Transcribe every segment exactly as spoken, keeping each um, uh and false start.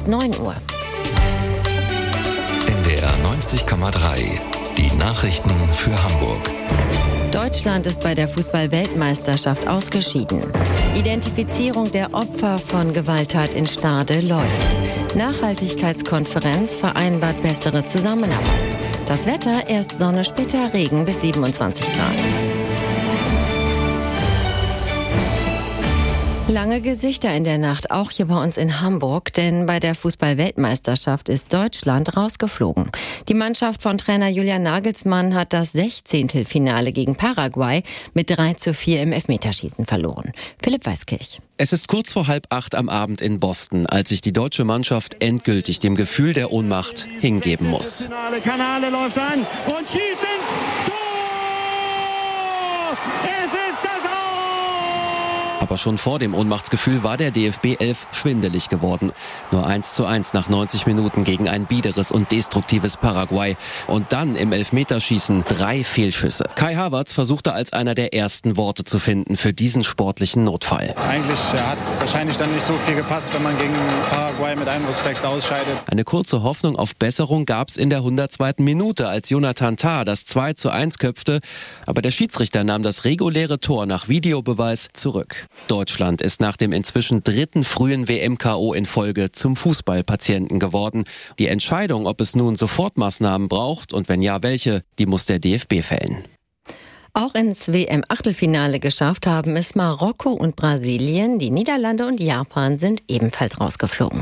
ist neun Uhr. N D R neunzig Komma drei. Die Nachrichten für Hamburg. Deutschland ist bei der Fußball-Weltmeisterschaft ausgeschieden. Identifizierung der Opfer von Gewalttat in Stade läuft. Nachhaltigkeitskonferenz vereinbart bessere Zusammenarbeit. Das Wetter, erst Sonne, später Regen bis siebenundzwanzig Grad. Lange Gesichter in der Nacht, auch hier bei uns in Hamburg, denn bei der Fußball-Weltmeisterschaft ist Deutschland rausgeflogen. Die Mannschaft von Trainer Julian Nagelsmann hat das Sechzehntelfinale gegen Paraguay mit drei zu vier im Elfmeterschießen verloren. Philipp Weiskirch. Es ist kurz vor halb acht am Abend in Boston, als sich die deutsche Mannschaft endgültig dem Gefühl der Ohnmacht hingeben muss. Kanale läuft an und schießt ins Tor! Es ist das Aus! Aber schon vor dem Ohnmachtsgefühl war der D F B elf schwindelig geworden. Nur eins zu eins nach neunzig Minuten gegen ein biederes und destruktives Paraguay. Und dann im Elfmeterschießen drei Fehlschüsse. Kai Havertz versuchte als einer der ersten Worte zu finden für diesen sportlichen Notfall. Eigentlich hat wahrscheinlich dann nicht so viel gepasst, wenn man gegen Paraguay mit einem Respekt ausscheidet. Eine kurze Hoffnung auf Besserung gab es in der hundertzweiten Minute, als Jonathan Tah das zwei zu eins köpfte. Aber der Schiedsrichter nahm das reguläre Tor nach Videobeweis zurück. Deutschland ist nach dem inzwischen dritten frühen W M K O in Folge zum Fußballpatienten geworden. Die Entscheidung, ob es nun Sofortmaßnahmen braucht und wenn ja, welche, die muss der D F B fällen. Auch ins W M-Achtelfinale geschafft haben es Marokko und Brasilien. Die Niederlande und Japan sind ebenfalls rausgeflogen.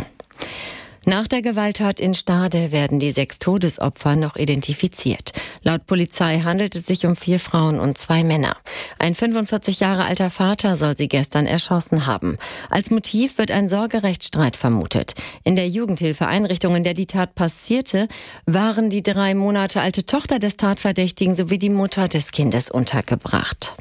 Nach der Gewalttat in Stade werden die sechs Todesopfer noch identifiziert. Laut Polizei handelt es sich um vier Frauen und zwei Männer. Ein fünfundvierzig Jahre alter Vater soll sie gestern erschossen haben. Als Motiv wird ein Sorgerechtsstreit vermutet. In der Jugendhilfeeinrichtung, in der die Tat passierte, waren die drei Monate alte Tochter des Tatverdächtigen sowie die Mutter des Kindes untergebracht.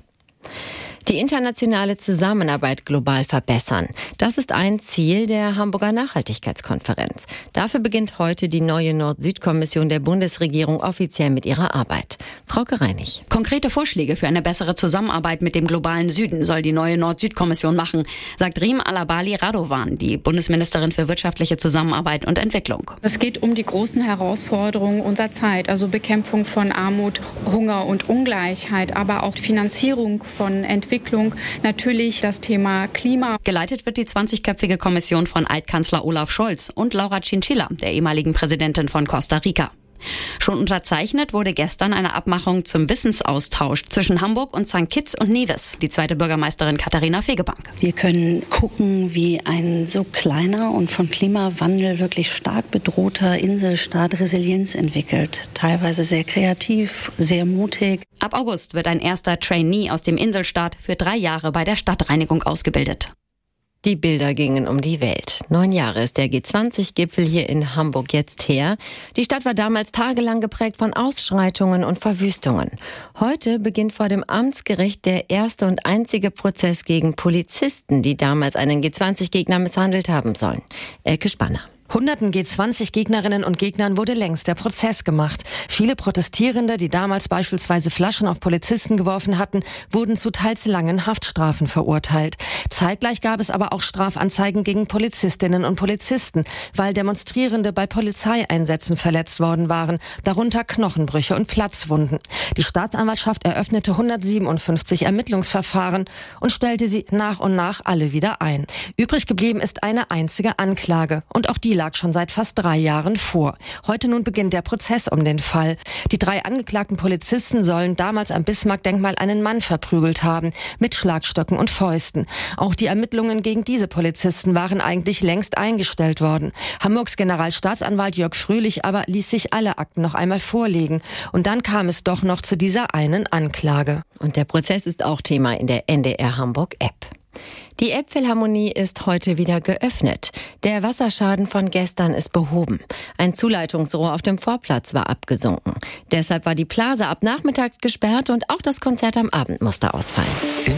Die internationale Zusammenarbeit global verbessern. Das ist ein Ziel der Hamburger Nachhaltigkeitskonferenz. Dafür beginnt heute die neue Nord-Süd-Kommission der Bundesregierung offiziell mit ihrer Arbeit. Frauke Reinig. Konkrete Vorschläge für eine bessere Zusammenarbeit mit dem globalen Süden soll die neue Nord-Süd-Kommission machen, sagt Riem Alabali Radovan, die Bundesministerin für wirtschaftliche Zusammenarbeit und Entwicklung. Es geht um die großen Herausforderungen unserer Zeit, also Bekämpfung von Armut, Hunger und Ungleichheit, aber auch Finanzierung von Entwicklung. Natürlich das Thema Klima. Geleitet wird die zwanzigköpfige Kommission von Altkanzler Olaf Scholz und Laura Chinchilla, der ehemaligen Präsidentin von Costa Rica. Schon unterzeichnet wurde gestern eine Abmachung zum Wissensaustausch zwischen Hamburg und Sankt Kitts und Nevis, die zweite Bürgermeisterin Katharina Fegebank. Wir können gucken, wie ein so kleiner und vom Klimawandel wirklich stark bedrohter Inselstaat Resilienz entwickelt. Teilweise sehr kreativ, sehr mutig. Ab August wird ein erster Trainee aus dem Inselstaat für drei Jahre bei der Stadtreinigung ausgebildet. Die Bilder gingen um die Welt. Neun Jahre ist der G zwanzig Gipfel hier in Hamburg jetzt her. Die Stadt war damals tagelang geprägt von Ausschreitungen und Verwüstungen. Heute beginnt vor dem Amtsgericht der erste und einzige Prozess gegen Polizisten, die damals einen G zwanzig Gegner misshandelt haben sollen. Elke Spanner. Hunderten G zwanzig Gegnerinnen und Gegnern wurde längst der Prozess gemacht. Viele Protestierende, die damals beispielsweise Flaschen auf Polizisten geworfen hatten, wurden zu teils langen Haftstrafen verurteilt. Zeitgleich gab es aber auch Strafanzeigen gegen Polizistinnen und Polizisten, weil Demonstrierende bei Polizeieinsätzen verletzt worden waren, darunter Knochenbrüche und Platzwunden. Die Staatsanwaltschaft eröffnete hundertsiebenundfünfzig Ermittlungsverfahren und stellte sie nach und nach alle wieder ein. Übrig geblieben ist eine einzige Anklage und auch die lag schon seit fast drei Jahren vor. Heute nun beginnt der Prozess um den Fall. Die drei angeklagten Polizisten sollen damals am Bismarck-Denkmal einen Mann verprügelt haben, mit Schlagstöcken und Fäusten. Auch die Ermittlungen gegen diese Polizisten waren eigentlich längst eingestellt worden. Hamburgs Generalstaatsanwalt Jörg Fröhlich aber ließ sich alle Akten noch einmal vorlegen. Und dann kam es doch noch zu dieser einen Anklage. Und der Prozess ist auch Thema in der N D R Hamburg App. Die Elbphilharmonie ist heute wieder geöffnet. Der Wasserschaden von gestern ist behoben. Ein Zuleitungsrohr auf dem Vorplatz war abgesunken. Deshalb war die Plaza ab nachmittags gesperrt und auch das Konzert am Abend musste ausfallen.